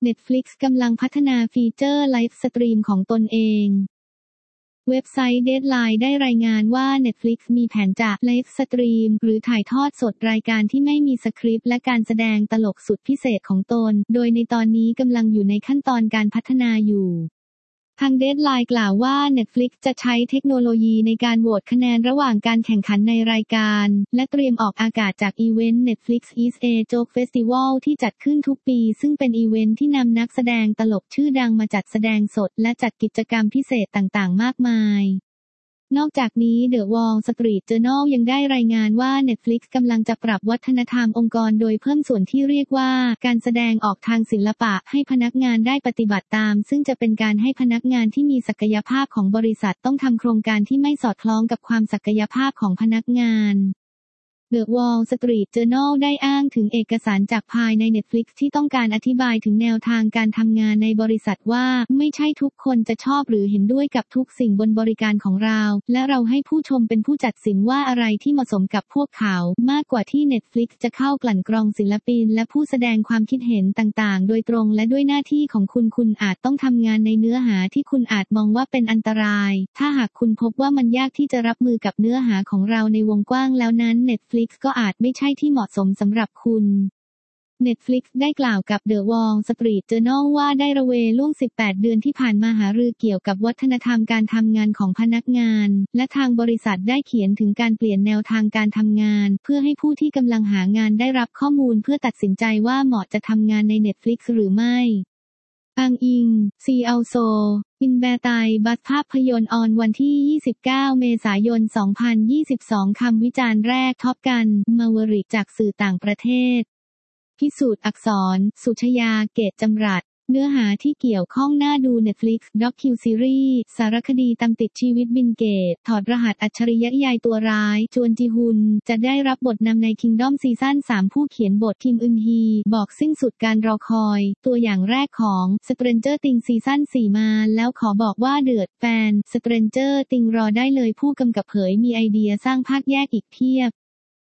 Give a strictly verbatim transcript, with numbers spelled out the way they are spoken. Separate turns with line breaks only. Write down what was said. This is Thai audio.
Netflix กำลังพัฒนาฟีเจอร์ไลฟ์สตรีมของตนเองเว็บไซต์ Deadline ได้รายงานว่า Netflix มีแผนจะไลฟ์สตรีมหรือถ่ายทอดสดรายการที่ไม่มีสคริปต์และการแสดงตลกสุดพิเศษของตนโดยในตอนนี้กำลังอยู่ในขั้นตอนการพัฒนาอยู่ทาง Deadline กล่าวว่า Netflix จะใช้เทคโนโลยีในการโหวตคะแนนระหว่างการแข่งขันในรายการและเตรียมออกอากาศจากอีเวนต์ Netflix is a Joke Festival ที่จัดขึ้นทุกปีซึ่งเป็นอีเวนต์ที่นำนักแสดงตลกชื่อดังมาจัดแสดงสดและจัดกิจกรรมพิเศษต่างๆมากมายนอกจากนี้ The Wall Street Journal ยังได้รายงานว่า Netflix กำลังจะปรับวัฒนธรรมองค์กรโดยเพิ่มส่วนที่เรียกว่าการแสดงออกทางศิลปะให้พนักงานได้ปฏิบัติตามซึ่งจะเป็นการให้พนักงานที่มีศักยภาพของบริษัทต้องทำโครงการที่ไม่สอดคล้องกับความศักยภาพของพนักงานThe Wall Street Journal ได้อ้างถึงเอกสารจากภายใน Netflix ที่ต้องการอธิบายถึงแนวทางการทำงานในบริษัทว่าไม่ใช่ทุกคนจะชอบหรือเห็นด้วยกับทุกสิ่งบนบริการของเราและเราให้ผู้ชมเป็นผู้ตัดสินว่าอะไรที่เหมาะสมกับพวกเขามากกว่าที่ Netflix จะเข้ากลั่นกรองศิลปินและผู้แสดงความคิดเห็นต่างๆโดยตรงและด้วยหน้าที่ของคุณคุณอาจต้องทำงานในเนื้อหาที่คุณอาจมองว่าเป็นอันตรายถ้าหากคุณพบว่ามันยากที่จะรับมือกับเนื้อหาของเราในวงกว้างแล้วนั้น Netflixก็อาจไม่ใช่ที่เหมาะสมสำหรับคุณ Netflix ได้กล่าวกับ The Wall Street Journal ว่าได้ระเวล่วงสิบแปดเดือนที่ผ่านมาหารือเกี่ยวกับวัฒนธรรมการทำงานของพนักงานและทางบริษัทได้เขียนถึงการเปลี่ยนแนวทางการทำงานเพื่อให้ผู้ที่กำลังหางานได้รับข้อมูลเพื่อตัดสินใจว่าเหมาะจะทำงานใน Netflix หรือไม่อ้างอิง ซี อัล โซ อินแบร์ไตบัสภาพยนตร์ออนวันที่ยี่สิบเก้าเมษายนสองพันยี่สิบสองคำวิจารณ์แรกท็อปกันมาวริกจากสื่อต่างประเทศพิสูจน์อักษรสุชยาเกตจำรัดเนื้อหาที่เกี่ยวข้องน่าดู Netflix ด็อคิวซีรีส์สารคดีตามติดชีวิตบิลเกตถอดรหัสอัจฉริยะยายตัวร้ายจวนจีฮุนจะได้รับบทนำใน Kingdom ซีซั่นสามผู้เขียนบทคิมอึนฮีบอกสิ้นสุดการรอคอยตัวอย่างแรกของ Stranger Things ซีซั่นสี่มาแล้วขอบอกว่าเดือดแฟน Stranger Things รอได้เลยผู้กำกับเผยมีไอเดียสร้างภาคแยกอีกเพียบ